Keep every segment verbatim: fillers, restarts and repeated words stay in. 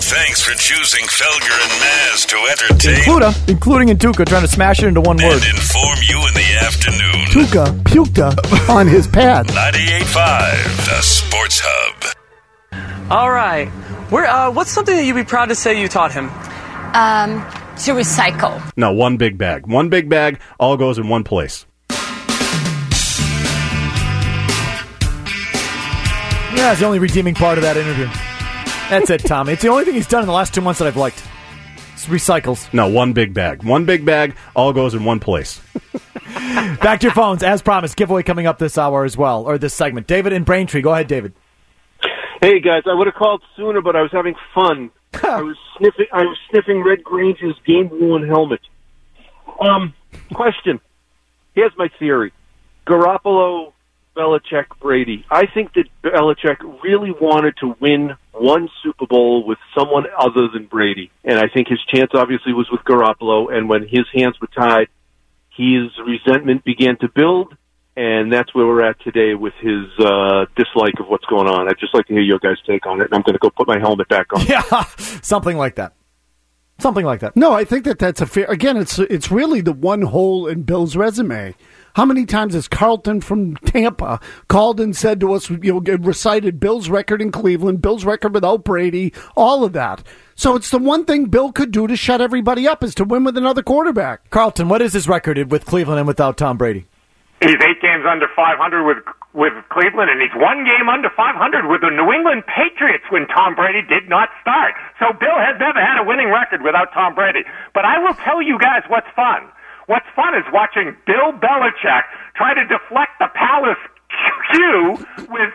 Thanks for choosing Felger and Maz to entertain, Includa, including in Tuca, trying to smash it into one and word. inform you in the afternoon. Tuca puked on his pad. ninety-eight point five, the Sports Hub. All right. Where, uh, what's something that you'd be proud to say you taught him? Um, to recycle. No, one big bag. One big bag, all goes in one place. Yeah, it's the only redeeming part of that interview. That's it, Tommy. It's the only thing he's done in the last two months that I've liked. It's recycles. No, one big bag. One big bag, all goes in one place. Back to your phones. As promised, giveaway coming up this hour as well, or this segment. David in Braintree. Go ahead, David. Hey guys, I would have called sooner, but I was having fun. I was sniffing. I was sniffing Red Grange's game-worn helmet. Um, question. Here's my theory: Garoppolo, Belichick, Brady. I think that Belichick really wanted to win one Super Bowl with someone other than Brady, and I think his chance obviously was with Garoppolo. And when his hands were tied, his resentment began to build. And that's where we're at today with his uh, dislike of what's going on. I'd just like to hear your guys' take on it, and I'm going to go put my helmet back on. Yeah, something like that. Something like that. No, I think that that's a fair... Again, it's it's really the one hole in Bill's resume. How many times has Carlton from Tampa called and said to us, you know, recited Bill's record in Cleveland, Bill's record without Brady, all of that. So it's the one thing Bill could do to shut everybody up is to win with another quarterback. Carlton, what is his record with Cleveland and without Tom Brady? He's eight games under five hundred with with Cleveland, and he's one game under five hundred with the New England Patriots when Tom Brady did not start. So Bill has never had a winning record without Tom Brady. But I will tell you guys what's fun. What's fun is watching Bill Belichick try to deflect the Palace cue with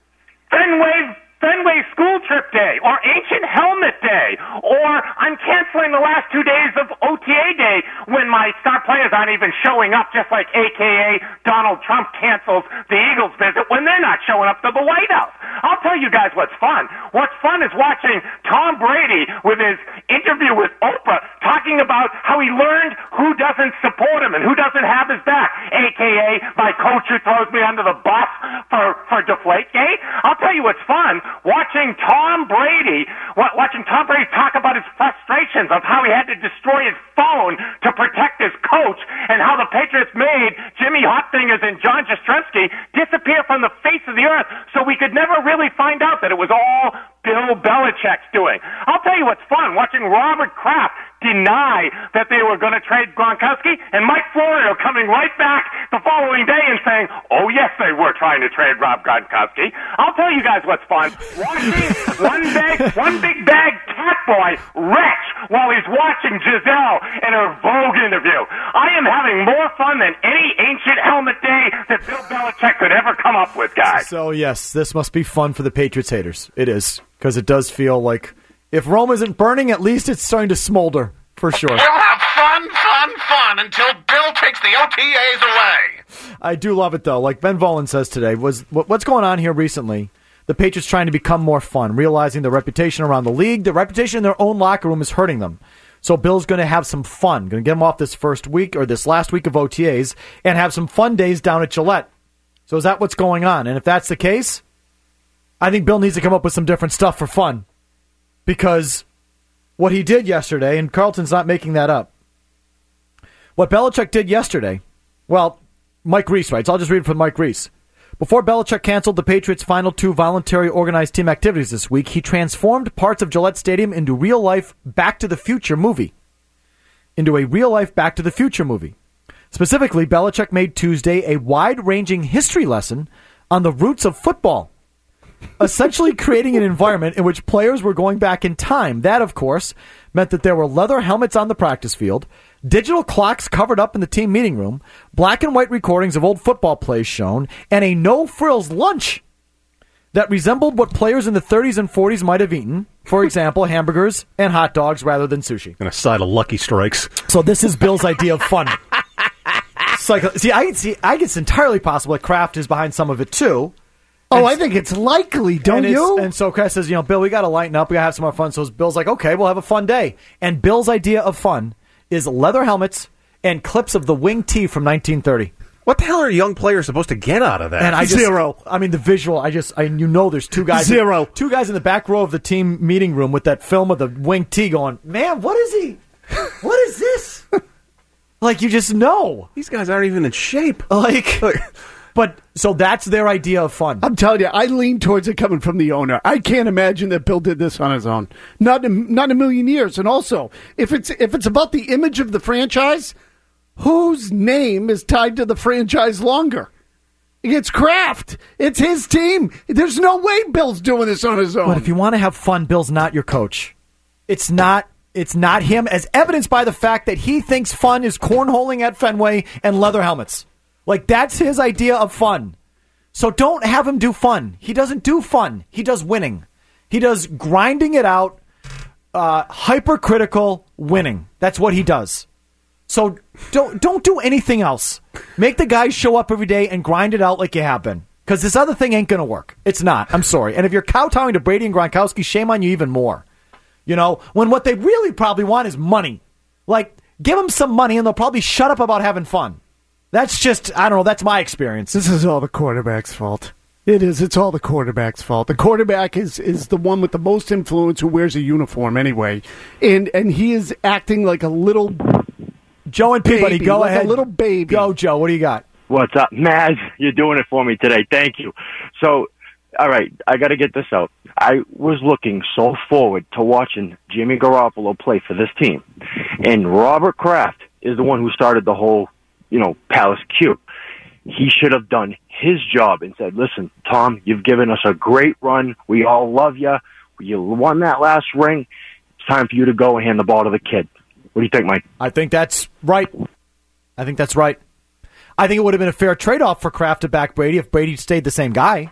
Fenway Fenway School Trip Day, or Ancient Helmet Day, or I'm canceling the last two days of O T A Day when my star players aren't even showing up, just like A K A Donald Trump cancels the Eagles visit when they're not showing up to the White House. I'll tell you guys what's fun. What's fun is watching Tom Brady with his interview with Oprah talking about how he learned who doesn't support him and who doesn't have his back, A K A my coach who throws me under the bus for, for Deflategate. I'll tell you what's fun. Watching Tom Brady, watching Tom Brady talk about his frustrations of how he had to destroy his phone to protect his coach, and how the Patriots made Jimmy Hotfingers and John Jastrzemski disappear from the face of the earth, so we could never really find out that it was all Bill Belichick's doing. I'll tell you what's fun, watching Robert Kraft deny that they were going to trade Gronkowski, and Mike Florio coming right back the following day and saying, oh yes, they were trying to trade Rob Gronkowski. I'll tell you guys what's fun. Watching one big, one big bag cat boy retch while he's watching Giselle in her Vogue interview. I am having more fun than any ancient helmet day that Bill Belichick could ever come up with, guys. So yes, this must be fun for the Patriots haters. It is, because it does feel like if Rome isn't burning, at least it's starting to smolder, for sure. We'll have fun, fun, fun until Bill takes the O T As away. I do love it, though. Like Ben Volin says today, was what's going on here recently, the Patriots trying to become more fun, realizing the reputation around the league, the reputation in their own locker room is hurting them. So Bill's going to have some fun, going to get them off this first week or this last week of O T As and have some fun days down at Gillette. So is that what's going on? And if that's the case, I think Bill needs to come up with some different stuff for fun. Because what he did yesterday, and Carlton's not making that up, what Belichick did yesterday, well, Mike Reese writes, I'll just read it from Mike Reese. Before Belichick canceled the Patriots' final two voluntary organized team activities this week, he transformed parts of Gillette Stadium into real-life Back to the Future movie. Into a real-life Back to the Future movie. Specifically, Belichick made Tuesday a wide-ranging history lesson on the roots of football, essentially creating an environment in which players were going back in time. That, of course, meant that there were leather helmets on the practice field, digital clocks covered up in the team meeting room, black and white recordings of old football plays shown, and a no-frills lunch that resembled what players in the thirties and forties might have eaten. For example, hamburgers and hot dogs rather than sushi. And a side of Lucky Strikes. So this is Bill's idea of fun. Like, see, I see. I think it's entirely possible that Kraft is behind some of it, too. Oh, And I think it's likely, don't and you? And so Kraft says, you know, Bill, we got to lighten up. We got to have some more fun. So Bill's like, okay, we'll have a fun day. And Bill's idea of fun is leather helmets and clips of the wing tee from nineteen thirty. What the hell are young players supposed to get out of that? And I just, Zero. I mean, the visual. I just, I you know, there's two guys. Zero. Two guys in the back row of the team meeting room with that film of the wing tee going, man, what is he? What is this? Like, you just know. These guys aren't even in shape. Like, but so that's their idea of fun. I'm telling you, I lean towards it coming from the owner. I can't imagine that Bill did this on his own. Not in, not in a million years. And also, if it's if it's about the image of the franchise, whose name is tied to the franchise longer? It's Kraft. It's his team. There's no way Bill's doing this on his own. But if you want to have fun, Bill's not your coach. It's not. It's not him, as evidenced by the fact that he thinks fun is cornholing at Fenway and leather helmets. Like, that's his idea of fun. So don't have him do fun. He doesn't do fun. He does winning. He does grinding it out, uh, hypercritical winning. That's what he does. So don't don't do anything else. Make the guys show up every day and grind it out like you have been. Because this other thing ain't going to work. It's not. I'm sorry. And if you're kowtowing to Brady and Gronkowski, shame on you even more. You know, when what they really probably want is money. Like, give them some money and they'll probably shut up about having fun. That's just, I don't know, that's my experience. This is all the quarterback's fault. It is. It's all the quarterback's fault. The quarterback is, is the one with the most influence who wears a uniform anyway. And and he is acting like a little Joe and Peabody, baby, go like ahead. a little baby. Go, Joe. What do you got? What's up? Maz, you're doing it for me today. Thank you. So, all right, I got to get this out. I was looking so forward to watching Jimmy Garoppolo play for this team. And Robert Kraft is the one who started the whole, you know, Palace Q. He should have done his job and said, listen, Tom, you've given us a great run. We all love you. You won that last ring. It's time for you to go and hand the ball to the kid. What do you think, Mike? I think that's right. I think that's right. I think it would have been a fair trade-off for Kraft to back Brady if Brady stayed the same guy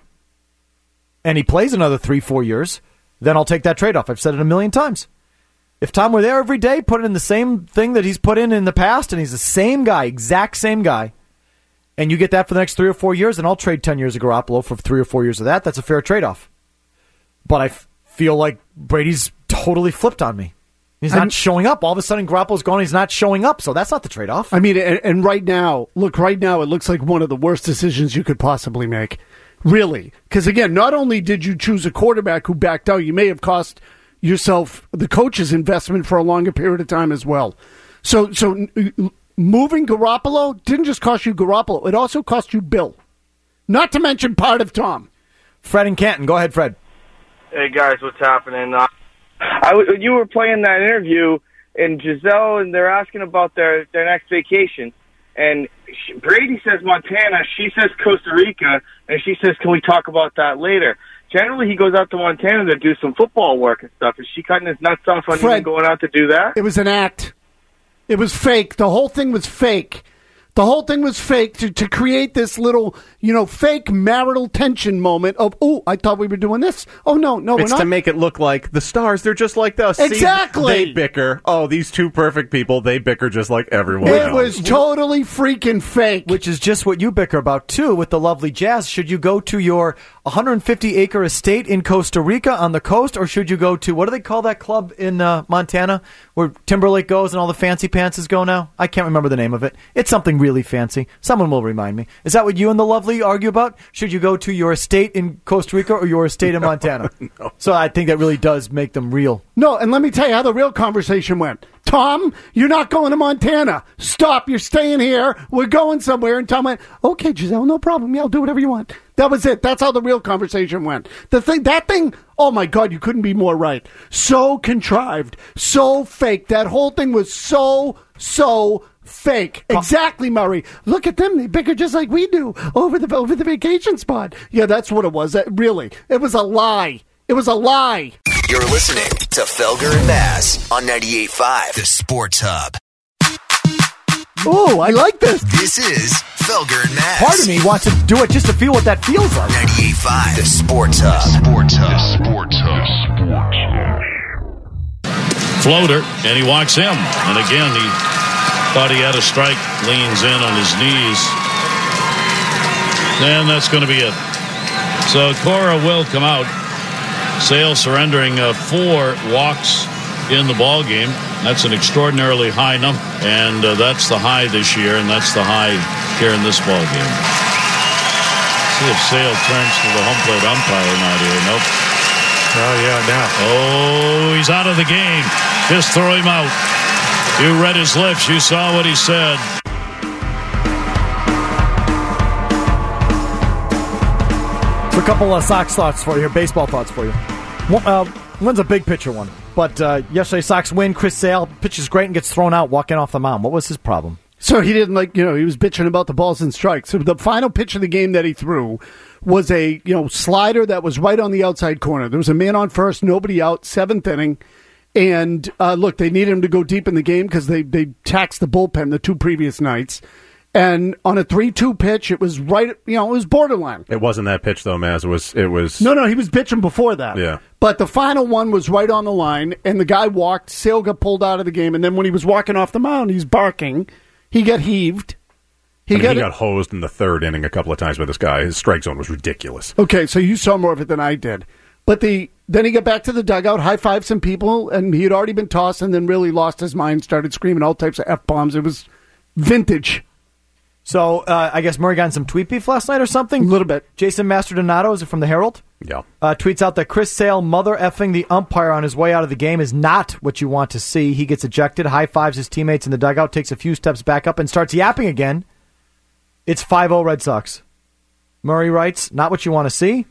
and he plays another three, four years. Then I'll take that trade-off. I've said it a million times. If Tom were there every day, put in the same thing that he's put in in the past, and he's the same guy, exact same guy, and you get that for the next three or four years, and I'll trade ten years of Garoppolo for three or four years of that. That's a fair trade-off. But I f- feel like Brady's totally flipped on me. He's not I'm, showing up. All of a sudden, Garoppolo's gone. He's not showing up, so that's not the trade-off. I mean, and, and right now, look, right now, it looks like one of the worst decisions you could possibly make. Really. Because, again, not only did you choose a quarterback who backed out, you may have cost yourself the coach's investment for a longer period of time as well. So, so moving Garoppolo didn't just cost you Garoppolo. It also cost you Bill. Not to mention part of Tom. Fred in Canton. Go ahead, Fred. Hey, guys, what's happening? Uh, I w- you were playing that interview, and Giselle, and they're asking about their, their next vacation. And she, Brady says Montana, she says Costa Rica, and she says, can we talk about that later? Generally, he goes out to Montana to do some football work and stuff. Is she cutting his nuts off on Fred, even going out to do that? It was an act. It was fake. The whole thing was fake. The whole thing was fake to, to create this little, you know, fake marital tension moment of, oh, I thought we were doing this. Oh, no, no, we're it's not. It's to make it look like the stars, they're just like us. Exactly. See, they bicker. Oh, these two perfect people, they bicker just like everyone It else. was totally freaking fake. Which is just what you bicker about, too, with the lovely Jazz. Should you go to your one hundred fifty acre estate in Costa Rica on the coast, or should you go to, what do they call that club in uh, Montana where Timberlake goes and all the fancy pantses go now? I can't remember the name of it. It's something really fancy. Someone will remind me. Is that what you and the lovely argue about? Should you go to your estate in Costa Rica or your estate in Montana? No. So I think that really does make them real. No, and let me tell you how the real conversation went. Tom, you're not going to Montana. Stop. You're staying here. We're going somewhere. And Tom went, okay, Giselle, no problem. Yeah, I'll do whatever you want. That was it. That's how the real conversation went. The thing, that thing, oh my God, you couldn't be more right. So contrived, so fake. That whole thing was so, so fake. Exactly, Murray. Look at them. They bicker just like we do over the over the vacation spot. Yeah, that's what it was. That, really. It was a lie. It was a lie. You're listening to Felger and Bass on ninety-eight point five, The Sports Hub. Oh, I like this. This is Felger and Bass. Part of me wants to do it just to feel what that feels like. ninety-eight point five, The Sports Hub. Sports Hub. The Sports Hub. Sports Hub. Floater, and he walks him. And again, he thought he had a strike, leans in on his knees. And that's going to be it. So Cora will come out. Sale surrendering uh, four walks in the ball game. That's an extraordinarily high number, and uh, that's the high this year, and that's the high here in this ball game. See if Sale turns to the home plate umpire or not here. Nope. Oh, yeah, now. Oh, he's out of the game. Just throw him out. You read his lips. You saw what he said. So a couple of Sox thoughts for you here, baseball thoughts for you. One, uh, one's a big picture one. But uh, yesterday, Sox win. Chris Sale pitches great and gets thrown out walking off the mound. What was his problem? So he didn't like, you know, he was bitching about the balls and strikes. So the final pitch of the game that he threw was a, you know, slider that was right on the outside corner. There was a man on first, nobody out, seventh inning. And uh, look, they needed him to go deep in the game because they, they taxed the bullpen the two previous nights. And on a three two pitch, it was right, you know, it was borderline. It wasn't that pitch, though, Maz. It was, it was... No, no, he was bitching before that. Yeah. But the final one was right on the line, and the guy walked, Sale got pulled out of the game, and then when he was walking off the mound, he's barking. He got heaved. He, I mean, got, he got hosed in the third inning a couple of times by this guy. His strike zone was ridiculous. Okay, so you saw more of it than I did. But the then he got back to the dugout, high-fived some people, and he had already been tossed and then really lost his mind, started screaming all types of F-bombs. It was vintage. So, uh, I guess Murray got in some tweet beef last night or something? A little bit. Jason Mastrodonato, is it from the Herald? Yeah. Uh, tweets out that Chris Sale mother effing the umpire on his way out of the game is not what you want to see. He gets ejected, high-fives his teammates in the dugout, takes a few steps back up, and starts yapping again. It's five oh Red Sox. Murray writes, not what you want to see?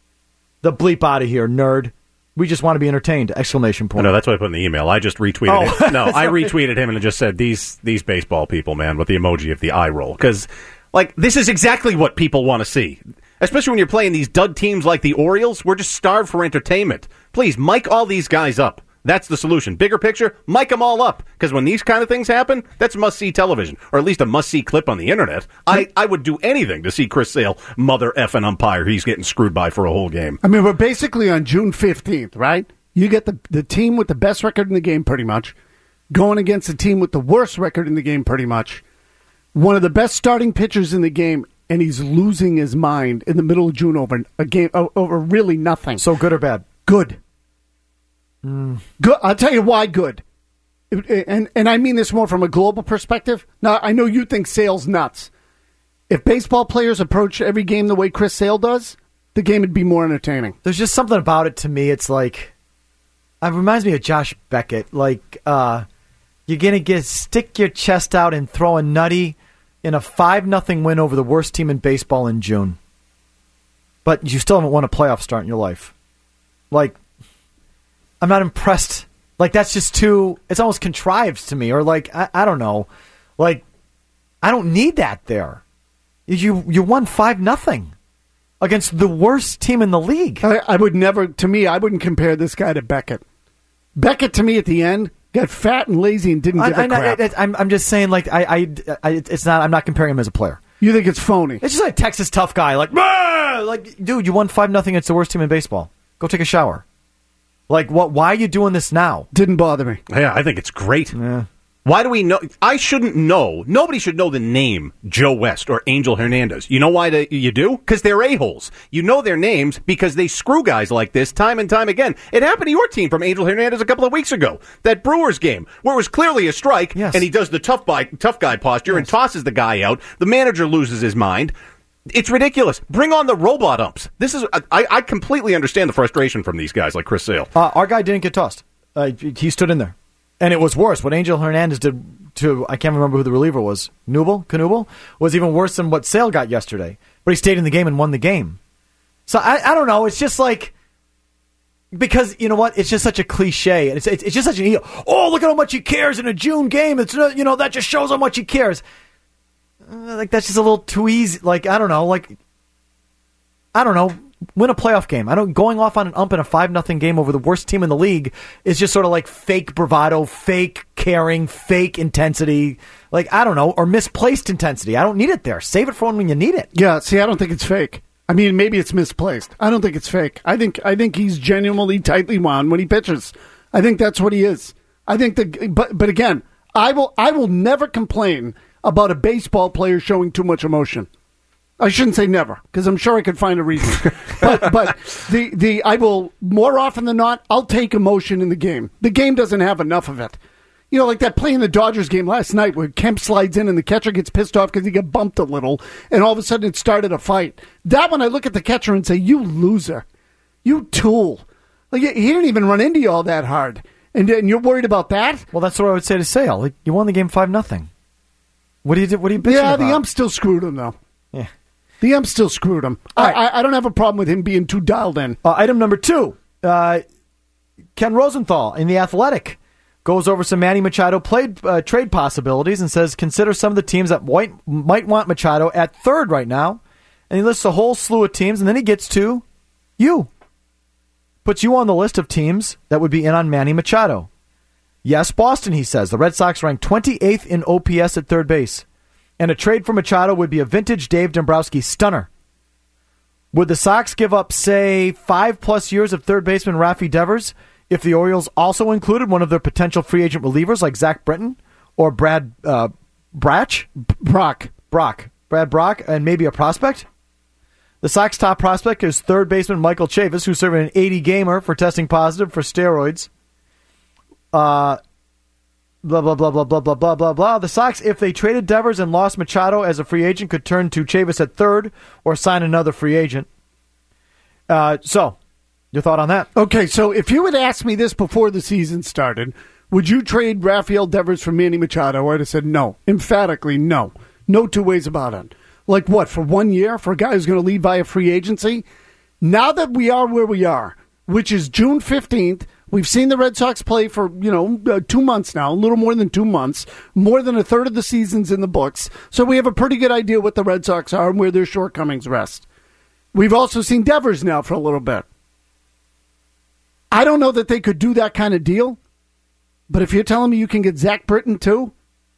The bleep out of here, nerd. We just want to be entertained! Exclamation point. No, that's what I put in the email. I just retweeted oh. it. No, I retweeted him and it just said, these these baseball people, man, with the emoji of the eye roll. Because, like, this is exactly what people want to see. Especially when you're playing these dud teams like the Orioles. We're just starved for entertainment. Please, mic all these guys up. That's the solution. Bigger picture, mic them all up. Because when these kind of things happen, that's must-see television. Or at least a must-see clip on the internet. I, I would do anything to see Chris Sale mother effing umpire he's getting screwed by for a whole game. I mean, we're basically on June fifteenth, right? You get the, the team with the best record in the game pretty much, going against the team with the worst record in the game pretty much. One of the best starting pitchers in the game, and he's losing his mind in the middle of June over a game over really nothing. So good or bad? Good. Mm. Good. I'll tell you why good. And and I mean this more from a global perspective. Now, I know you think Sale's nuts. If baseball players approach every game the way Chris Sale does, the game would be more entertaining. There's just something about it to me. It's like, it reminds me of Josh Beckett. Like, uh, you're going to get stick your chest out and throw a nutty in a five nothing win over the worst team in baseball in June. But you still haven't won a playoff start in your life. Like, I'm not impressed. Like, that's just too, it's almost contrived to me. Or like, I, I don't know. Like, I don't need that there. You you won five nothing against the worst team in the league. I, I would never, to me, I wouldn't compare this guy to Beckett. Beckett, to me, at the end, got fat and lazy and didn't give I, a crap. I, I, I'm, I'm just saying, like, I, I, I, it's not, I'm not comparing him as a player. You think it's phony? It's just like a Texas tough guy. Like, like, dude, you won five nothing against the worst team in baseball. Go take a shower. Like, what? Why are you doing this now? Didn't bother me. Yeah, I think it's great. Yeah. Why do we know? I shouldn't know. Nobody should know the name Joe West or Angel Hernandez. You know why they, you do? Because they're a-holes. You know their names because they screw guys like this time and time again. It happened to your team from Angel Hernandez a couple of weeks ago. That Brewers game where it was clearly a strike, yes. and he does the tough guy, tough guy posture yes. and tosses the guy out. The manager loses his mind. It's ridiculous. Bring on the robot umps. This is I, I completely understand the frustration from these guys like Chris Sale. Uh, our guy didn't get tossed. Uh, he stood in there. And it was worse. What Angel Hernandez did to, I can't remember who the reliever was, Knubel, Knubel, was even worse than what Sale got yesterday. But he stayed in the game and won the game. So I, I don't know. It's just like, because, you know what? It's just such a cliche. And it's, it's, it's just such an ego. Oh, look at how much he cares in a June game. It's, you know, that just shows how much he cares. Uh, like, that's just a little too easy. Like, I don't know. Like, I don't know. Win a playoff game. I don't. Going off on an ump in a five nothing game over the worst team in the league is just sort of like fake bravado, fake caring, fake intensity. Like, I don't know, or misplaced intensity. I don't need it there. Save it for when you need it. Yeah. See, I don't think it's fake. I mean, maybe it's misplaced. I don't think it's fake. I think I think he's genuinely tightly wound when he pitches. I think that's what he is. I think the but but again, I will I will never complain about a baseball player showing too much emotion. I shouldn't say never, because I'm sure I could find a reason. but but the, the I will, more often than not, I'll take emotion in the game. The game doesn't have enough of it. You know, like that play in the Dodgers game last night where Kemp slides in and the catcher gets pissed off because he got bumped a little, and all of a sudden it started a fight. That one, I look at the catcher and say, you loser. You tool. Like, he didn't even run into you all that hard. And, and you're worried about that? Well, that's what I would say to Sale. Like, you won the game five nothing. What do you do? What are you bitching Yeah, about? the ump still screwed him, though. Yeah. The ump still screwed him. I, right. I, I don't have a problem with him being too dialed in. Uh, item number two. Uh, Ken Rosenthal in The Athletic goes over some Manny Machado played, uh, trade possibilities and says, consider some of the teams that might, might want Machado at third right now. And he lists a whole slew of teams, and then he gets to you. Puts you on the list of teams that would be in on Manny Machado. Yes, Boston, he says. The Red Sox rank twenty-eighth in O P S at third base. And a trade for Machado would be a vintage Dave Dombrowski stunner. Would the Sox give up, say, five-plus years of third baseman Rafi Devers if the Orioles also included one of their potential free agent relievers like Zach Britton or Brad uh, Brach? Brock. Brock. Brad Brock, and maybe a prospect? The Sox top prospect is third baseman Michael Chavis, who served an eighty gamer for testing positive for steroids. Uh, blah, blah, blah, blah, blah, blah, blah, blah, blah. The Sox, if they traded Devers and lost Machado as a free agent, could turn to Chavis at third or sign another free agent. Uh, so, your thought on that? Okay, so if you had asked me this before the season started, would you trade Rafael Devers for Manny Machado? I'd have said no. Emphatically, no. No two ways about it. Like what, for one year? For a guy who's going to leave via free agency? Now that we are where we are, which is June fifteenth, we've seen the Red Sox play for, you know, uh, two months now, a little more than two months. More than a third of the season's in the books. So we have a pretty good idea what the Red Sox are and where their shortcomings rest. We've also seen Devers now for a little bit. I don't know that they could do that kind of deal, but if you're telling me you can get Zach Britton too,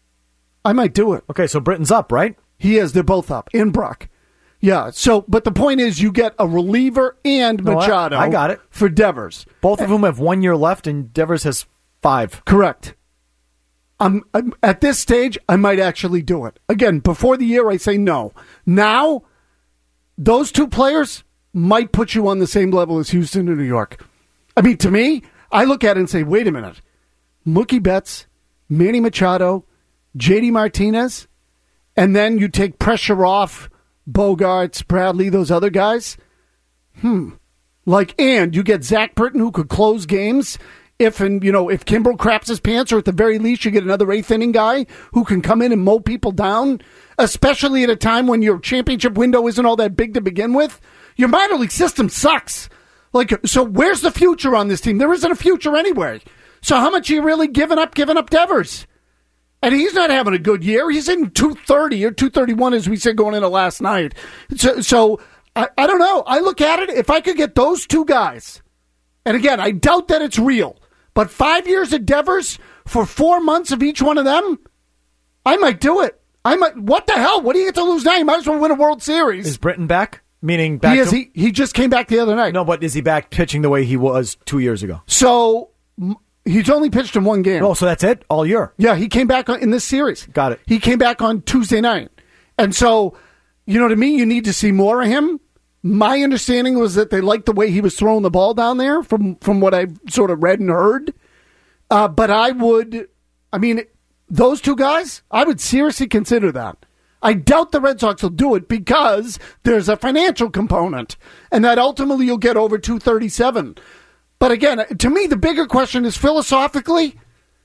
I might do it. Okay, so Britton's up, right? He is. They're both up. In Brock. Yeah, so, but the point is you get a reliever and No, I- Machado I got it. for Devers. Both of whom have one year left, and Devers has five. Correct. I'm, I'm at this stage, I might actually do it. Again, before the year, I say no. Now, those two players might put you on the same level as Houston and New York. I mean, to me, I look at it and say, wait a minute. Mookie Betts, Manny Machado, J D Martinez, and then you take pressure off Bogarts, Bradley, those other guys. Hmm. Like, and you get Zach Britton who could close games. If, and you know, if Kimbrel craps his pants, or at the very least you get another eighth inning guy who can come in and mow people down, especially at a time when your championship window isn't all that big to begin with. Your minor league system sucks. Like, so where's the future on this team? There isn't a future anyway. So how much are you really giving up, giving up Devers? And he's not having a good year. He's in two thirty or two thirty-one, as we said, going into last night. So, so I, I don't know. I look at it, if I could get those two guys, and again, I doubt that it's real, but five years of Devers for four months of each one of them, I might do it. I might. What the hell? What do you get to lose now? You might as well win a World Series. Is Britton back? Meaning back he is. to... He, he just came back the other night. No, but is he back pitching the way he was two years ago? So m- he's only pitched in one game. Oh, so that's it? All year? Yeah, he came back on, in this series. Got it. He came back on Tuesday night. And so, you know, to me, you need to see more of him. My understanding was that they liked the way he was throwing the ball down there from, from what I've sort of read and heard. Uh, but I would, I mean, those two guys, I would seriously consider that. I doubt the Red Sox will do it because there's a financial component, and that ultimately you'll get over two thirty-seven. But again, to me, the bigger question is philosophically,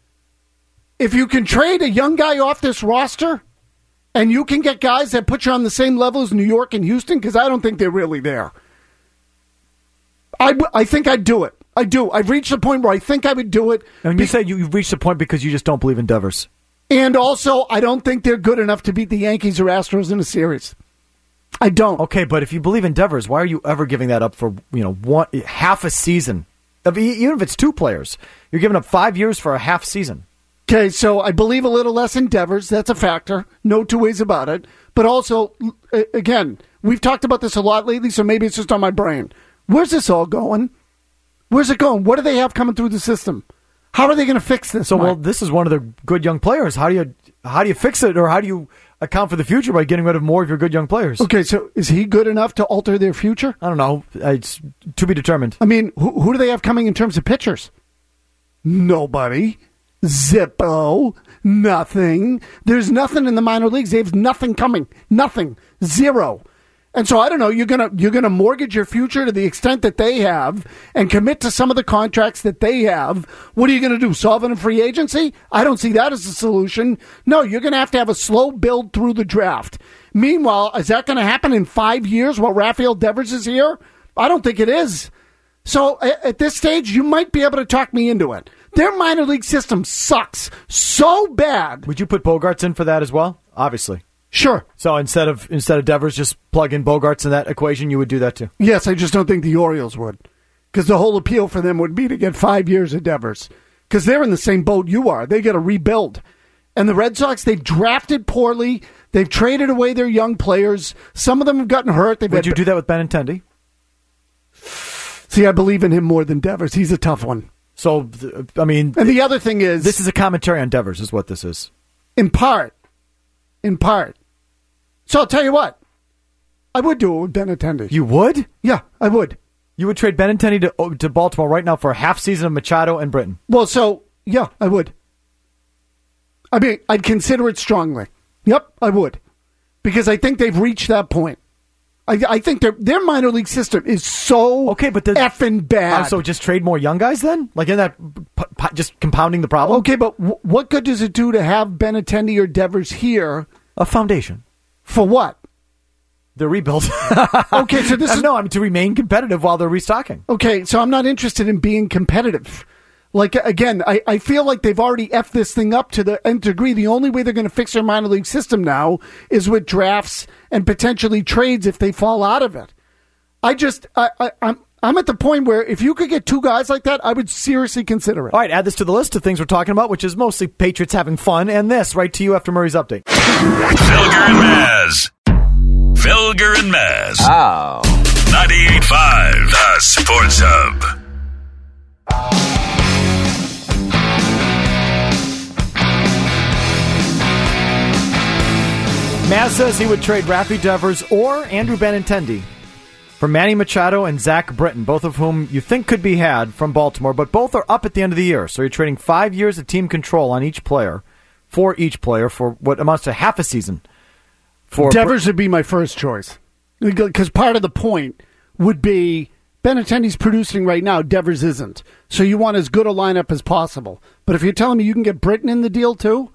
if you can trade a young guy off this roster and you can get guys that put you on the same level as New York and Houston, because I don't think they're really there. I, I think I'd do it. I do. I've reached the point where I think I would do it. And you say you, you've reached the point because you just don't believe in Devers. And also, I don't think they're good enough to beat the Yankees or Astros in a series. I don't. Okay, but if you believe in Devers, why are you ever giving that up for, you know, one half a season? Even if it's two players, you're giving up five years for a half season. Okay, so I believe a little less in Devers. That's a factor. No two ways about it. But also, again, we've talked about this a lot lately, so maybe it's just on my brain. Where's this all going? Where's it going? What do they have coming through the system? How are they going to fix this? So, Mike? well, this is one of the good young players. How do you how do you fix it, or how do you account for the future by getting rid of more of your good young players? Okay, so is he good enough to alter their future? I don't know. It's to be determined. I mean, who, who do they have coming in terms of pitchers? Nobody. Zippo. Nothing. There's nothing in the minor leagues. They have nothing coming. Nothing. Zero. And so I don't know, you're gonna you're gonna mortgage your future to the extent that they have and commit to some of the contracts that they have. What are you gonna do? Solve it in free agency? I don't see that as a solution. No, you're gonna have to have a slow build through the draft. Meanwhile, is that gonna happen in five years while Rafael Devers is here? I don't think it is. So at this stage, you might be able to talk me into it. Their minor league system sucks so bad. Would you put Bogarts in for that as well? Obviously. Sure. So instead of instead of Devers, just plug in Bogarts in that equation, you would do that too? Yes, I just don't think the Orioles would. Because the whole appeal for them would be to get five years of Devers. Because they're in the same boat you are. They got to rebuild. And the Red Sox, they've drafted poorly. They've traded away their young players. Some of them have gotten hurt. They've would had... you do that with Benintendi? See, I believe in him more than Devers. He's a tough one. So, I mean... And the other thing is... This is a commentary on Devers, is what this is. In part. In part. So I'll tell you what. I would do it with Benintendi. You would? Yeah, I would. You would trade Benintendi to, to Baltimore right now for a half season of Machado and Britton? Well, so, yeah, I would. I mean, I'd consider it strongly. Yep, I would. Because I think they've reached that point. I, I think their their minor league system is so okay, but the, effing bad. Uh, so just trade more young guys then? Like, in that, p- p- just compounding the problem? Okay, but w- what good does it do to have Benintendi or Devers here? A foundation. For what? The rebuild. Okay, so this is... No, I mean, to remain competitive while they're restocking. Okay, so I'm not interested in being competitive. Like, again, I, I feel like they've already effed this thing up to the nth degree. The only way they're going to fix their minor league system now is with drafts and potentially trades if they fall out of it. I just, I, I, I'm I'm at the point where if you could get two guys like that, I would seriously consider it. All right, add this to the list of things we're talking about, which is mostly Patriots having fun, and this right to you after Murray's update. Felger and Maz. Felger and Maz. Oh. ninety-eight point five, the Sports Hub. Maz says he would trade Rafi Devers or Andrew Benintendi for Manny Machado and Zach Britton, both of whom you think could be had from Baltimore, but both are up at the end of the year. So you're trading five years of team control on each player, for each player, for what amounts to half a season. For Devers would be my first choice. Because part of the point would be Benintendi's producing right now, Devers isn't. So you want as good a lineup as possible. But if you're telling me you can get Britton in the deal too,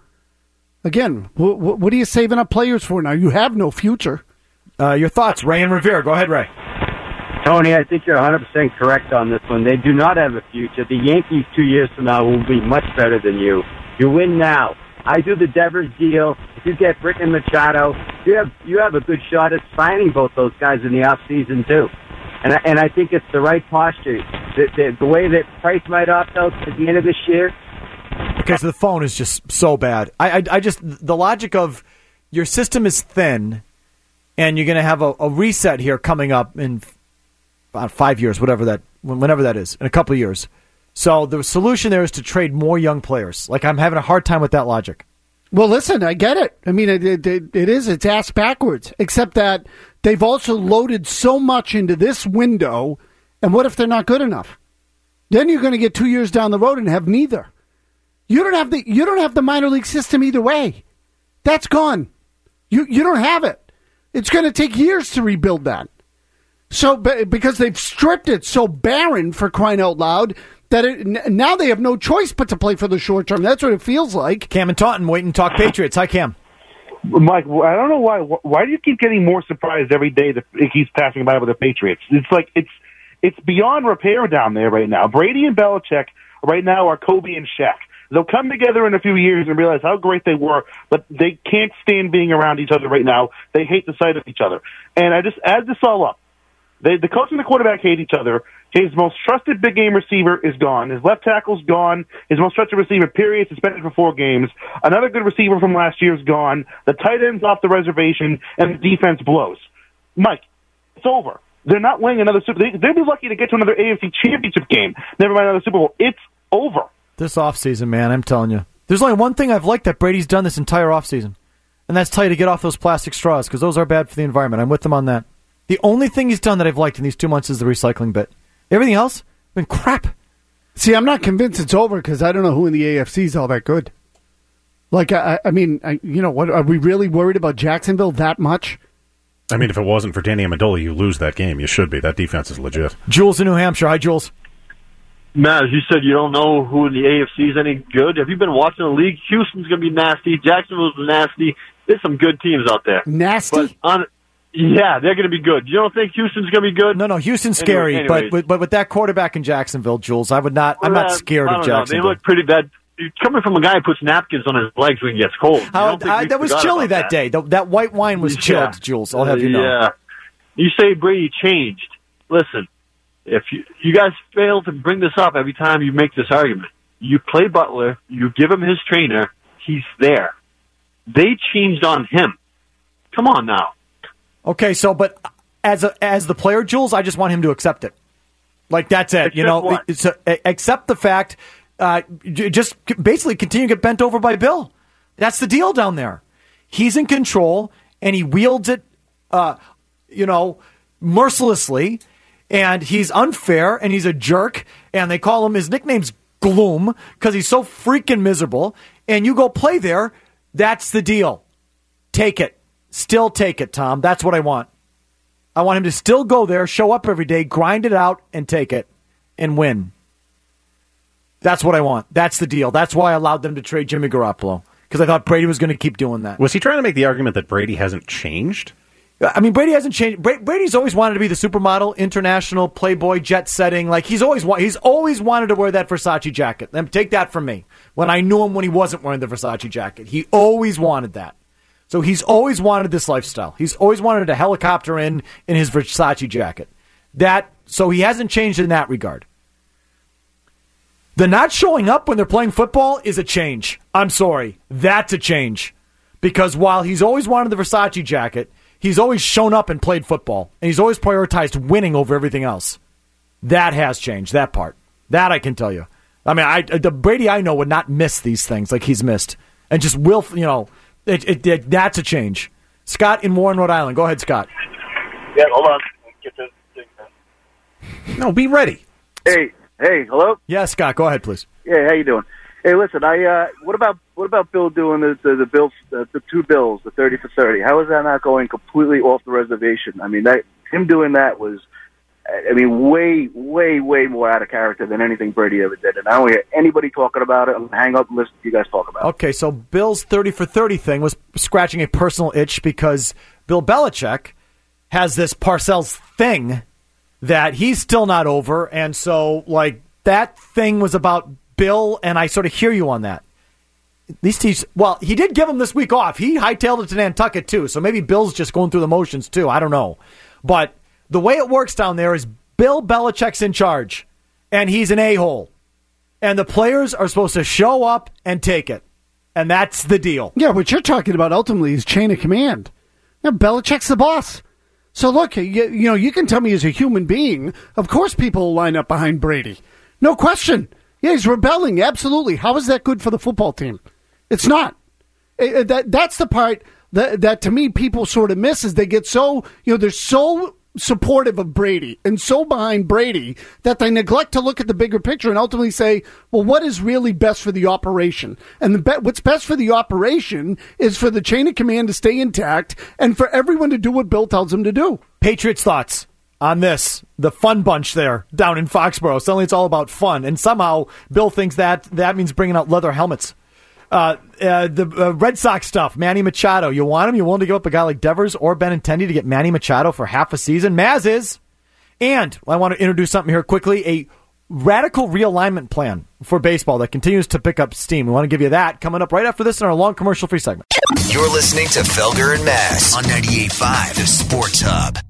again, wh- wh- what are you saving up players for now? You have no future. Uh, your thoughts, Ray and Revere. Go ahead, Ray. Tony, I think you're one hundred percent correct on this one. They do not have a future. The Yankees two years from now will be much better than you. You win now. I do the Devers deal. If you get Britton and Machado, you have you have a good shot at signing both those guys in the off season too. And I, and I think it's the right posture. The, the, the way that Price might opt out at the end of this year. Because the phone is just so bad. I, I, I just the logic of your system is thin, and you're going to have a, a reset here coming up in about five years, whatever that, whenever that is, in a couple of years. So the solution there is to trade more young players. Like, I'm having a hard time with that logic. Well, listen, I get it. I mean, it, it, it is. It's ass backwards, except that they've also loaded so much into this window, and what if they're not good enough? Then you're going to get two years down the road and have neither. You don't have the you don't have the minor league system either way. That's gone. You you don't have it. It's going to take years to rebuild that. So because they've stripped it so barren, for crying out loud, that it, now they have no choice but to play for the short term. That's what it feels like. Cam and Taunton waiting to talk Patriots. Hi, Cam. Mike, I don't know why. Why do you keep getting more surprised every day that it keeps passing by with the Patriots? It's like it's it's beyond repair down there right now. Brady and Belichick right now are Kobe and Shaq. They'll come together in a few years and realize how great they were, but they can't stand being around each other right now. They hate the sight of each other. And I just add this all up. They, the coach and the quarterback hate each other. His most trusted big game receiver is gone. His left tackle's gone. His most trusted receiver, period, suspended for four games. Another good receiver from last year's gone. The tight end's off the reservation, and the defense blows. Mike, it's over. They're not winning another Super Bowl. They, they'd be lucky to get to another A F C championship game. Never mind another Super Bowl. It's over. This offseason, man, I'm telling you. There's only one thing I've liked that Brady's done this entire offseason, and that's tell you to get off those plastic straws, because those are bad for the environment. I'm with them on that. The only thing he's done that I've liked in these two months is the recycling bit. Everything else, been crap. See, I'm not convinced it's over because I don't know who in the A F C is all that good. Like, I, I mean, I, you know, what are we really worried about Jacksonville that much? I mean, if it wasn't for Danny Amendola, you lose that game. You should be. That defense is legit. Jules in New Hampshire. Hi, Jules. Matt, as you said, you don't know who in the A F C is any good. Have you been watching the league? Houston's going to be nasty. Jacksonville's nasty. There's some good teams out there. Nasty? But on, yeah, they're going to be good. You don't think Houston's going to be good? No, no, Houston's scary. Anyway, but, but but with that quarterback in Jacksonville, Jules, I would not. I'm not scared I of don't know. Jacksonville. They look pretty bad. Coming from a guy who puts napkins on his legs when he gets cold. You How, don't think I, we that was forgot chilly about that, day. The, that white wine was chilled, Yeah. Jules. I'll have you know. Yeah. You say Brady changed. Listen, if you, you guys fail to bring this up every time you make this argument, you play Butler, you give him his trainer, he's there. They changed on him. Come on now. Okay, so but as a, as the player, Jules, I just want him to accept it. Like that's it. Accept you know, what? it's a, accept the fact. Uh, j- just basically continue to get bent over by Bill. That's the deal down there. He's in control and he wields it, uh, you know, mercilessly. And he's unfair and he's a jerk. And they call him, his nickname's Gloom because he's so freaking miserable. And you go play there. That's the deal. Take it. Still take it, Tom. That's what I want. I want him to still go there, show up every day, grind it out, and take it and win. That's what I want. That's the deal. That's why I allowed them to trade Jimmy Garoppolo, because I thought Brady was going to keep doing that. Was he trying to make the argument that Brady hasn't changed? I mean, Brady hasn't changed. Bra- Brady's always wanted to be the supermodel, international, playboy, jet setting. Like he's always wa- he's always wanted to wear that Versace jacket. Then take that from me. When I knew him when he wasn't wearing the Versace jacket, he always wanted that. So he's always wanted this lifestyle. He's always wanted a helicopter in in his Versace jacket. That so he hasn't changed in that regard. The not showing up when they're playing football is a change. I'm sorry. That's a change. Because while he's always wanted the Versace jacket, he's always shown up and played football. And he's always prioritized winning over everything else. That has changed, that part. That I can tell you. I mean, I, the Brady I know would not miss these things like he's missed. And just will, you know, it, it, it, that's a change. Scott in Warren, Rhode Island. Go ahead, Scott. Yeah, hold on. Get this thing. No, be ready. Hey, hey, hello? Yeah, Scott, go ahead, please. Yeah, how you doing? Hey, listen, I uh, what about what about Bill doing the the, the bills uh, the two bills, the thirty for thirty? How is that not going completely off the reservation? I mean, that him doing that was, I mean, way, way, way more out of character than anything Brady ever did. And I don't hear anybody talking about it. I'm gonna hang up and listen to you guys talk about it. Okay, so Bill's thirty for thirty thing was scratching a personal itch because Bill Belichick has this Parcells thing that he's still not over, and so like that thing was about Bill, and I sort of hear you on that. At least he's, well, he did give him this week off. He hightailed it to Nantucket, too, so maybe Bill's just going through the motions, too. I don't know. But the way it works down there is Bill Belichick's in charge, and he's an a-hole. And the players are supposed to show up and take it. And that's the deal. Yeah, what you're talking about ultimately is chain of command. Now, Belichick's the boss. So look, you, you know, you can tell me as a human being, of course people will line up behind Brady. No question. Yeah, he's rebelling, absolutely. How is that good for the football team? It's not. It, that That's the part that, that, to me, people sort of miss is they get so, you know, they're so supportive of Brady and so behind Brady that they neglect to look at the bigger picture and ultimately say, well, what is really best for the operation? And the be- what's best for the operation is for the chain of command to stay intact and for everyone to do what Bill tells them to do. Patriots thoughts on this, the fun bunch there down in Foxborough. Suddenly it's all about fun, and somehow Bill thinks that that means bringing out leather helmets. Uh, uh, the uh, Red Sox stuff, Manny Machado. You want him? You willing to give up a guy like Devers or Benintendi to get Manny Machado for half a season? Maz is. And I want to introduce something here quickly, a radical realignment plan for baseball that continues to pick up steam. We want to give you that coming up right after this in our long commercial-free segment. You're listening to Felger and Maz on ninety-eight point five, the Sports Hub.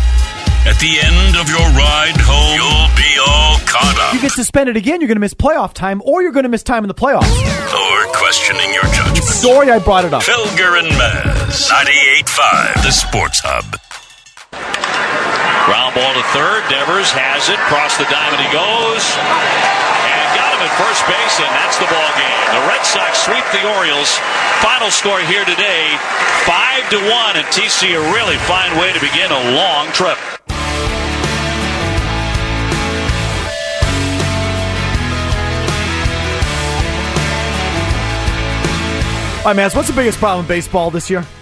At the end of your ride home, you'll be all caught up. You get suspended again, you're going to miss playoff time, or you're going to miss time in the playoffs. Or questioning your judgment. Sorry I brought it up. Felger and Maz, ninety-eight point five, the Sports Hub. Ground ball to third. Devers has it. Cross the diamond he goes. And got him at first base, and that's the ball game. The Red Sox sweep the Orioles. Final score here today, five to one, and T C a really fine way to begin a long trip. All right, man, so what's the biggest problem in baseball this year?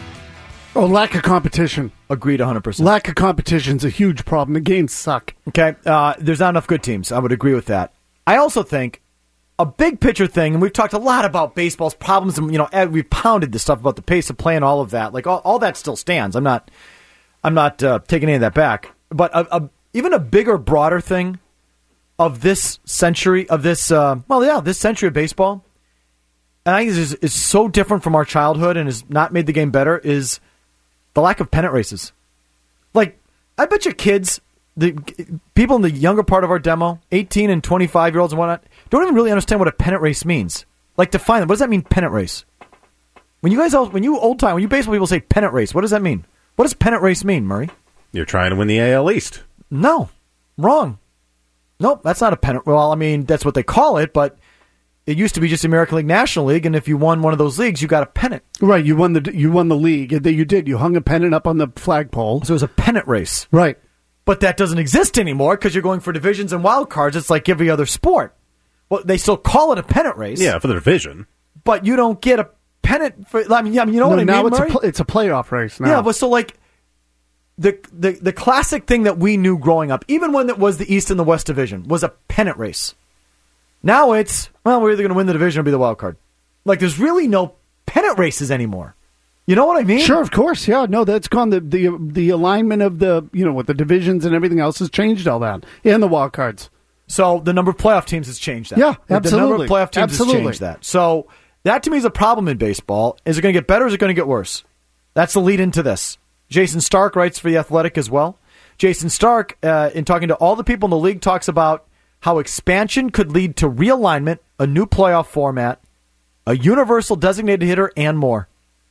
Oh, lack of competition. Agreed one hundred percent. Lack of competition is a huge problem. The games suck. Okay, uh, there's not enough good teams. I would agree with that. I also think a big picture thing, and we've talked a lot about baseball's problems, and you know, we've pounded this stuff about the pace of play and all of that. Like all, all that still stands. I'm not, I'm not uh, taking any of that back. But a, a, even a bigger, broader thing of this century, of this, uh, well, yeah, this century of baseball, and I think this is, is so different from our childhood and has not made the game better, is the lack of pennant races. Like, I bet you kids, the people in the younger part of our demo, eighteen and twenty-five year olds and whatnot, don't even really understand what a pennant race means. Like, define it. What does that mean, pennant race? When you guys, all, when you old time, when you baseball people say pennant race, what does that mean? What does pennant race mean, Murray? You're trying to win the A L East. No, wrong. Nope, that's not a pennant. Well, I mean, that's what they call it, but it used to be just the American League National League, and if you won one of those leagues, you got a pennant. Right, you won the you won the league. You did. You hung a pennant up on the flagpole. So it was a pennant race. Right. But that doesn't exist anymore because you're going for divisions and wild cards. It's like every other sport. Well, they still call it a pennant race. Yeah, for the division. But you don't get a pennant for. I mean, yeah, I mean you know no, what I now mean. Now Murray? it's a pl- it's a playoff race. Now. Yeah, but so like the the the classic thing that we knew growing up, even when it was the East and the West division, was a pennant race. Now it's well, we're either going to win the division or be the wild card. Like there's really no pennant races anymore. You know what I mean? Sure, of course. Yeah, no, that's gone. The the the alignment of the you know with the divisions and everything else has changed all that, and the wild cards. So the number of playoff teams has changed that. Yeah, absolutely. The number of playoff teams absolutely. has changed that. So that to me is a problem in baseball. Is it going to get better or is it going to get worse? That's the lead into this. Jason Stark writes for The Athletic as well. Jason Stark, uh, in talking to all the people in the league, talks about how expansion could lead to realignment, a new playoff format, a universal designated hitter, and more.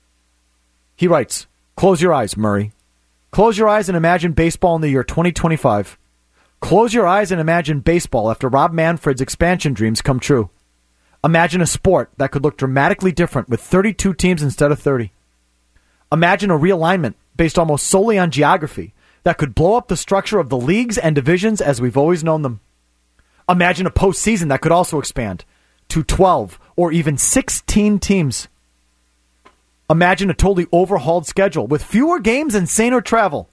He writes, close your eyes, Murray. Close your eyes and imagine baseball in the year twenty twenty-five. Close your eyes and imagine baseball after Rob Manfred's expansion dreams come true. Imagine a sport that could look dramatically different with thirty-two teams instead of thirty. Imagine a realignment based almost solely on geography that could blow up the structure of the leagues and divisions as we've always known them. Imagine a postseason that could also expand to twelve or even sixteen teams. Imagine a totally overhauled schedule with fewer games and saner travel.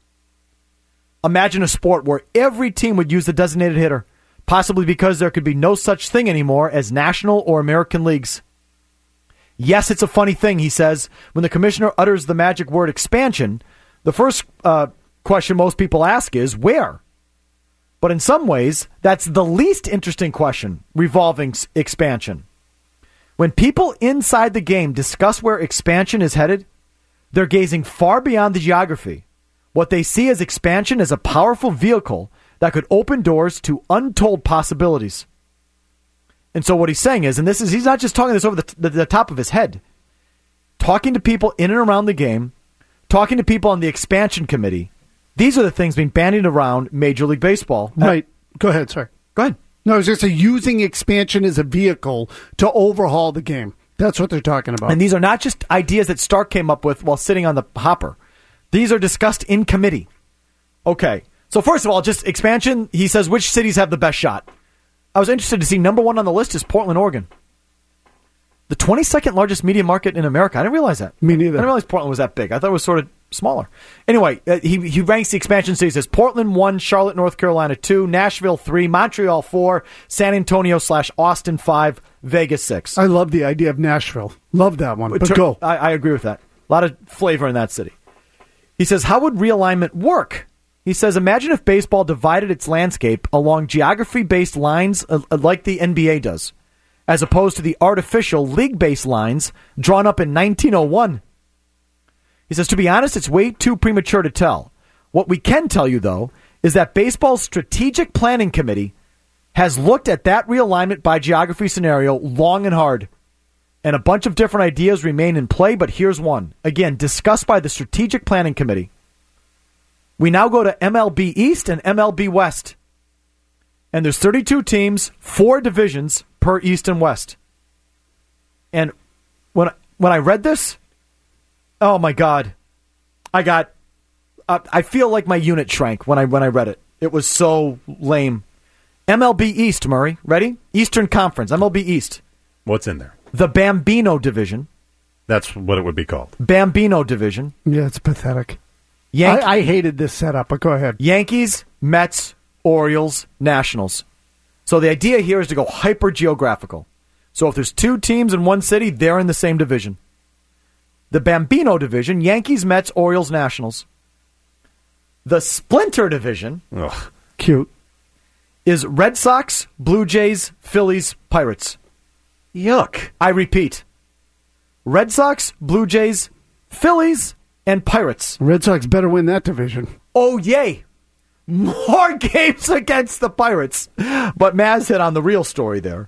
Imagine a sport where every team would use the designated hitter, possibly because there could be no such thing anymore as national or American leagues. Yes, it's a funny thing, he says. When the commissioner utters the magic word expansion, the first uh, question most people ask is, where? But in some ways, that's the least interesting question revolving s- expansion. When people inside the game discuss where expansion is headed, they're gazing far beyond the geography. What they see as expansion is a powerful vehicle that could open doors to untold possibilities. And so what he's saying is, and this is, he's not just talking this over the, the, the top of his head, talking to people in and around the game, talking to people on the expansion committee, these are the things being bandied around Major League Baseball. Right. Uh, Go ahead, sorry. Go ahead. No, it's just a using expansion as a vehicle to overhaul the game. That's what they're talking about. And these are not just ideas that Stark came up with while sitting on the hopper. These are discussed in committee. Okay. So first of all, just expansion, he says, which cities have the best shot? I was interested to see number one on the list is Portland, Oregon. The twenty-second largest media market in America. I didn't realize that. Me neither. I didn't realize Portland was that big. I thought it was sort of smaller. Anyway, uh, he he ranks the expansion cities as Portland one, Charlotte, North Carolina two, Nashville three, Montreal four, San Antonio slash Austin five, Vegas six. I love the idea of Nashville. Love that one. But Tur- go. I, I agree with that. A lot of flavor in that city. He says, how would realignment work? He says, imagine if baseball divided its landscape along geography-based lines uh, like the N B A does, as opposed to the artificial league-based lines drawn up in nineteen oh one. He says, to be honest, it's way too premature to tell. What we can tell you, though, is that baseball's strategic planning committee has looked at that realignment by geography scenario long and hard. And a bunch of different ideas remain in play, but here's one. Again, discussed by the strategic planning committee. We now go to M L B East and M L B West. And there's thirty-two teams, four divisions per East and West. And when when I read this, oh my God, I got, uh, I feel like my unit shrank when I when I read it. It was so lame. M L B East, Murray, ready? Eastern Conference, M L B East. What's in there? The Bambino Division, That's what it would be called. Bambino division. Yeah, it's pathetic. Yan- I, I hated this setup, but go ahead. Yankees, Mets, Orioles, Nationals. So the idea here is to go hyper-geographical. So if there's two teams in one city, they're in the same division. The Bambino division, Yankees, Mets, Orioles, Nationals. The Splinter division, Ugh. Cute, is Red Sox, Blue Jays, Phillies, Pirates. Yuck. I repeat. Red Sox, Blue Jays, Phillies, and Pirates. Red Sox better win that division. Oh, yay. More games against the Pirates. But Maz hit on the real story there.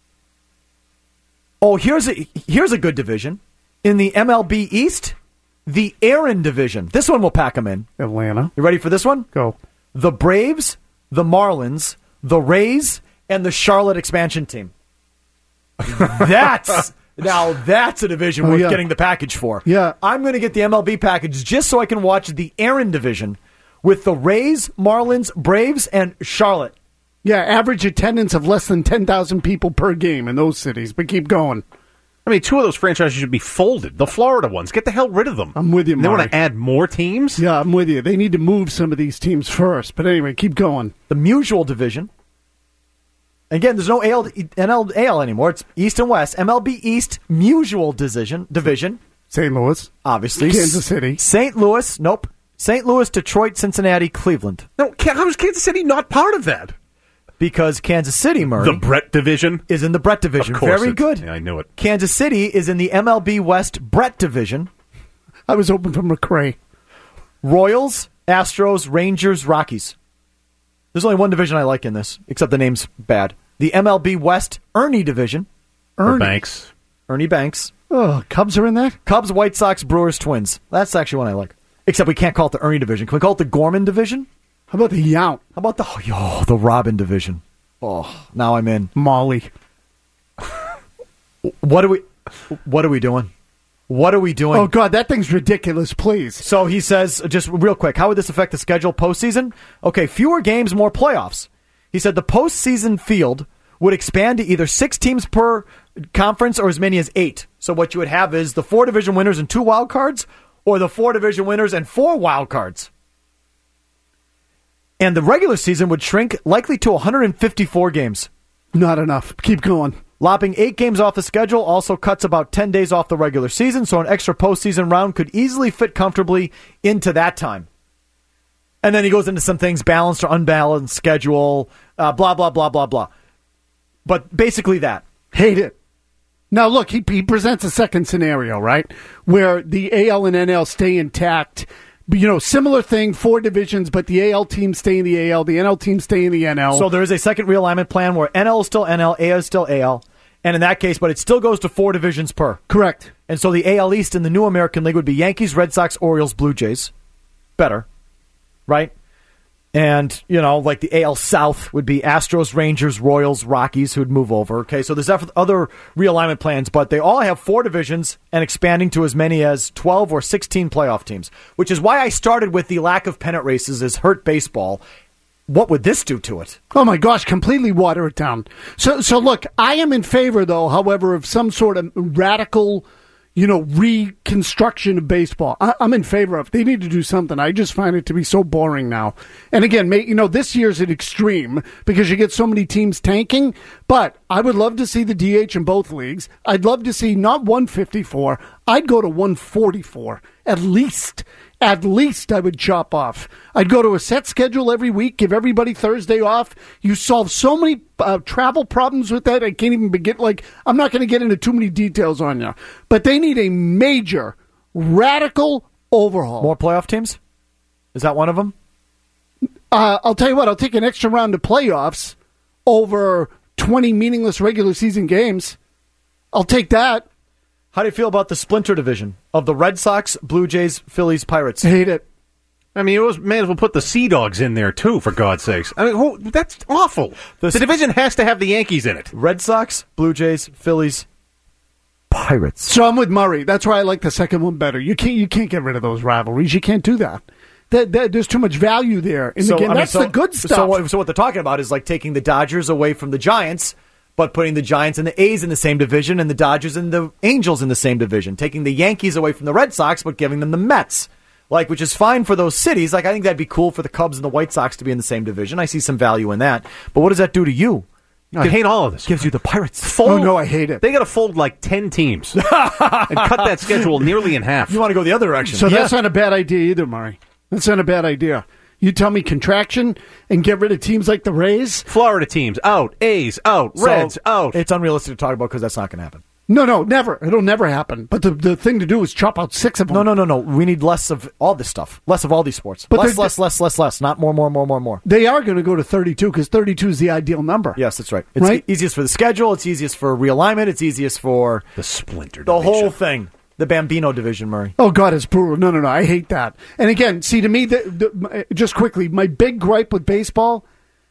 Oh, here's a, here's a good division. In the M L B East, the Aaron division. This one will pack them in. Atlanta. You ready for this one? Go. The Braves, the Marlins, the Rays, and the Charlotte expansion team. That's... Now, that's a division Oh, worth yeah. getting the package for. Yeah. I'm going to get the M L B package just so I can watch the Aaron division with the Rays, Marlins, Braves, and Charlotte. Yeah, average attendance of less than ten thousand people per game in those cities, but keep going. I mean, two of those franchises should be folded. The Florida ones. Get the hell rid of them. I'm with you, And they want Mark. to add more teams? Yeah, I'm with you. They need to move some of these teams first. But anyway, keep going. The Mutual division. Again, there's no A L, N L, A L anymore. It's East and West. M L B East Mutual division. division. Saint Louis. Obviously. Kansas City. Saint Louis. Nope. Saint Louis, Detroit, Cincinnati, Cleveland. No, how is Kansas City not part of that? Because Kansas City, Murray, The Brett division? is in the Brett division. Of course Very it's- good. Yeah, I knew it. Kansas City is in the M L B West Brett division. I was hoping for McRae. Royals, Astros, Rangers, Rockies. There's only one division I like in this, except the name's bad. The M L B West Ernie division. Ernie. Banks. Ernie Banks. Oh, Cubs are in that? Cubs, White Sox, Brewers, Twins. That's actually one I like. Except we can't call it the Ernie division. Can we call it the Gorman division? How about the Yount? How about the oh, the Robin division? Oh, now I'm in. Molly. What are we what are we doing? What are we doing? Oh, God, that thing's ridiculous, please. So he says, just real quick, how would this affect the schedule postseason? Okay, fewer games, more playoffs. He said the postseason field would expand to either six teams per conference or as many as eight. So what you would have is the four division winners and two wild cards, or the four division winners and four wild cards. And the regular season would shrink likely to one hundred fifty-four games. Not enough. Keep going. Lopping eight games off the schedule also cuts about ten days off the regular season, so an extra postseason round could easily fit comfortably into that time. And then he goes into some things, balanced or unbalanced schedule, uh, blah, blah, blah, blah, blah. But basically that. Hate it. Now, look, he, he presents a second scenario, right, where the A L and N L stay intact. You know, similar thing, four divisions, but the A L teams stay in the A L, the N L teams stay in the N L. So there is a second realignment plan where N L is still N L, A L is still A L. And in that case, but it still goes to four divisions per. Correct. And so the A L East in the new American League would be Yankees, Red Sox, Orioles, Blue Jays. Better. Right? And, you know, like the A L South would be Astros, Rangers, Royals, Rockies who would move over. Okay, so there's other realignment plans, but they all have four divisions and expanding to as many as twelve or sixteen playoff teams, which is why I started with the lack of pennant races as hurt baseball. What would this do to it? Oh, my gosh, completely water it down. So, so look, I am in favor, though, however, of some sort of radical, you know, reconstruction of baseball. I, I'm in favor of it. They need to do something. I just find it to be so boring now. And again, may, you know, this year's an extreme because you get so many teams tanking, but I would love to see the D H in both leagues. I'd love to see not one fifty-four. I'd go to one forty-four, at least. At least I would chop off. I'd go to a set schedule every week, give everybody Thursday off. You solve so many uh, travel problems with that, I can't even begin. Like, I'm not going to get into too many details on you. But they need a major, radical overhaul. More playoff teams? Is that one of them? Uh, I'll tell you what, I'll take an extra round of playoffs over twenty meaningless regular season games. I'll take that. How do you feel about the splinter division of the Red Sox, Blue Jays, Phillies, Pirates? Hate it. I mean, you may as well put the Sea Dogs in there, too, for God's sakes. I mean, who, that's awful. The, the division has to have the Yankees in it. Red Sox, Blue Jays, Phillies, Pirates. So I'm with Murray. That's why I like the second one better. You can't you can't get rid of those rivalries. You can't do that. That, that there's too much value there in so, the game. I mean, That's so, the good stuff. So what, so what they're talking about is like taking the Dodgers away from the Giants, but putting the Giants and the A's in the same division and the Dodgers and the Angels in the same division, taking the Yankees away from the Red Sox, but giving them the Mets, like, which is fine for those cities. Like, I think that'd be cool for the Cubs and the White Sox to be in the same division. I see some value in that. But what does that do to you? I hate all of this. Gives you the Pirates. Fold, Oh, no, I hate it. They got to fold like ten teams and cut that schedule nearly in half. You want to go the other direction. So that's not a bad idea either, Murray. That's not a bad idea. You tell me contraction and get rid of teams like the Rays? Florida teams out, A's out, So, Reds out. It's unrealistic to talk about because that's not going to happen. No, no, never. It'll never happen. But the, the thing to do is chop out six of them. No, no, no, no. We need less of all this stuff. Less of all these sports. But less, they're- less, less, less, less. Not more, more, more, more, more. They are going to go to thirty-two because thirty-two is the ideal number. Yes, that's right. It's Right? e- easiest for the schedule. It's easiest for realignment. It's easiest for the splinter the whole thing. The Bambino division, Murray. Oh, God, it's brutal. No, no, no. I hate that. And again, see, to me, the, the, my- just quickly, my big gripe with baseball,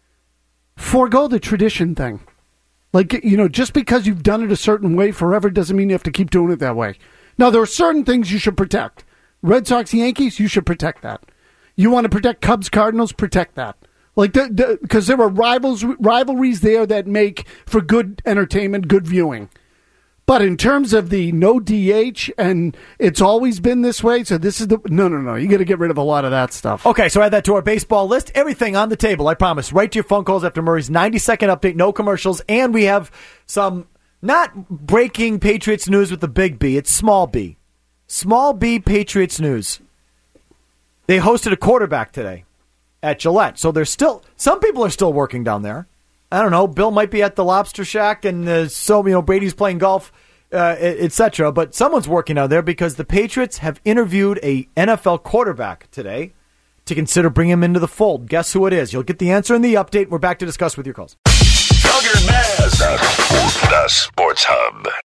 forego the tradition thing. Like, you know, just because you've done it a certain way forever doesn't mean you have to keep doing it that way. Now, there are certain things you should protect. Red Sox, Yankees, you should protect that. You want to protect Cubs, Cardinals, protect that. Like, because the, because there are rivals, rivalries there that make for good entertainment, good viewing. But in terms of the no D H, and it's always been this way, so this is the... No, no, no. You got to get rid of a lot of that stuff. Okay, so add that to our baseball list. Everything on the table, I promise. Right to your phone calls after Murray's ninety-second update, no commercials, and we have some not breaking Patriots news with the big B. It's small B. Small B Patriots news. They hosted a quarterback today at Gillette, so there's still... Some people are still working down there. I don't know. Bill might be at the Lobster Shack, and uh, so you know Brady's playing golf, uh, et cetera. But someone's working out there because the Patriots have interviewed a N F L quarterback today to consider bringing him into the fold. Guess who it is? You'll get the answer in the update. We're back to discuss with your calls. Felger and Maz, the Sports Hub.